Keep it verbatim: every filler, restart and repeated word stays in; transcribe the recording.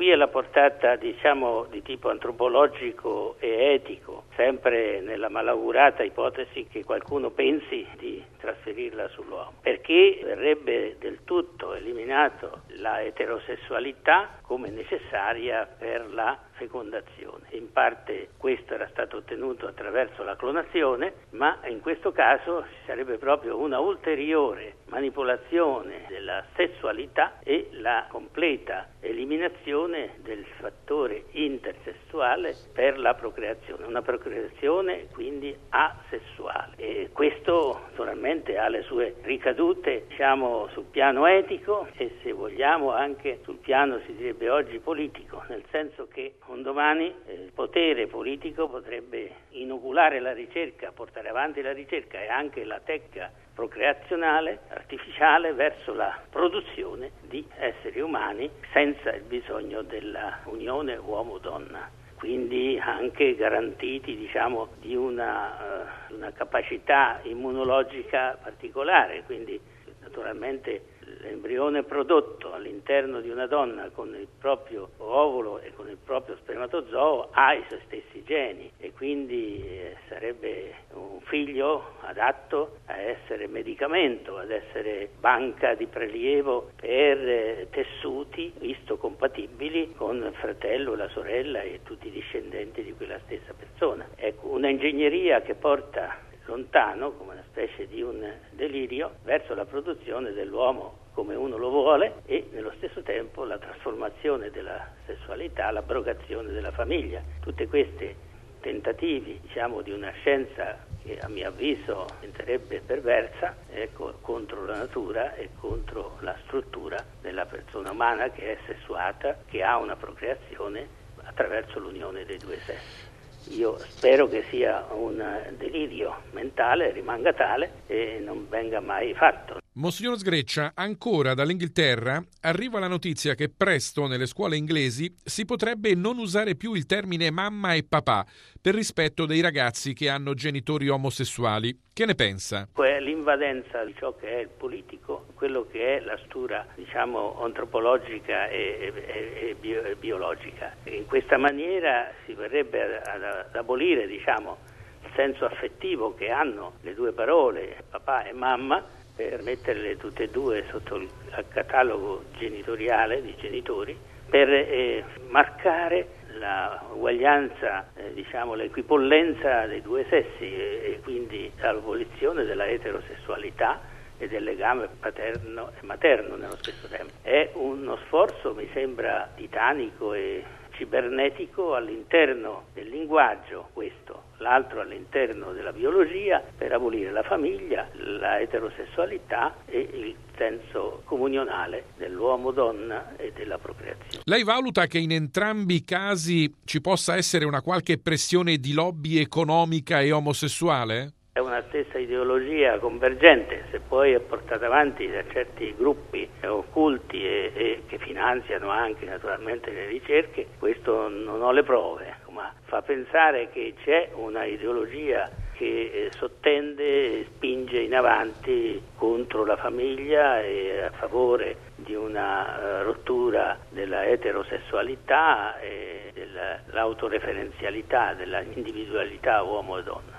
Qui è la portata, diciamo, di tipo antropologico e etico, sempre nella malaugurata ipotesi che qualcuno pensi di trasferirla sull'uomo, perché verrebbe del tutto eliminato la eterosessualità come necessaria per la fecondazione. In parte questo era stato ottenuto attraverso la clonazione, ma in questo caso ci sarebbe proprio una ulteriore manipolazione della sessualità e la completa eliminazione del fattore intersessuale per la procreazione, una procreazione quindi asessuale. E questo naturalmente ha le sue ricadute, diciamo, sul piano etico e, se vogliamo, anche sul piano, si direbbe oggi, politico, nel senso che un domani eh, il potere politico potrebbe inoculare la ricerca, portare avanti la ricerca e anche la tecnica procreazionale artificiale verso la produzione di esseri umani senza il bisogno della unione uomo-donna, quindi anche garantiti, diciamo, di una, uh, una capacità immunologica particolare, quindi naturalmente l'embrione prodotto all'interno di una donna con il proprio ovulo e con il proprio spermatozoo ha i suoi stessi geni e quindi eh, sarebbe un figlio adatto a essere medicamento, ad essere banca di prelievo per eh, tessuti istocompatibili con il fratello, la sorella e tutti i discendenti di quella stessa persona. Ecco, una ingegneria che porta lontano, come una specie di un delirio, verso la produzione dell'uomo come uno lo vuole e nello stesso tempo la trasformazione della sessualità, l'abrogazione della famiglia. Tutte queste tentativi, diciamo, di una scienza che a mio avviso diventerebbe perversa, ecco, contro la natura e contro la struttura della persona umana che è sessuata, che ha una procreazione attraverso l'unione dei due sessi. Io spero che sia un delirio mentale, rimanga tale e non venga mai fatto. Monsignor Sgreccia, ancora dall'Inghilterra arriva la notizia che presto nelle scuole inglesi si potrebbe non usare più il termine mamma e papà per rispetto dei ragazzi che hanno genitori omosessuali. Che ne pensa? L'invadenza di ciò che è il politico, quello che è la struttura, diciamo, antropologica e, e, e, bio, e biologica. In questa maniera si verrebbe ad, ad abolire, diciamo, il senso affettivo che hanno le due parole, papà e mamma, per metterle tutte e due sotto il catalogo genitoriale di genitori, per eh, marcare la uguaglianza, eh, diciamo l'equipollenza dei due sessi e, e quindi l'abolizione della eterosessualità e del legame paterno e materno nello stesso tempo. È uno sforzo, mi sembra, titanico e cibernetico all'interno del linguaggio, questo, l'altro all'interno della biologia, per abolire la famiglia, la eterosessualità e il senso comunionale dell'uomo-donna e della procreazione. Lei valuta che in entrambi i casi ci possa essere una qualche pressione di lobby economica e omosessuale? È una stessa ideologia convergente, se poi è portata avanti da certi gruppi occulti e, e che finanziano anche naturalmente le ricerche, questo non ho le prove, ma fa pensare che c'è una ideologia che sottende e spinge in avanti contro la famiglia e a favore di una rottura della eterosessualità e dell'autoreferenzialità, della individualità uomo e donna.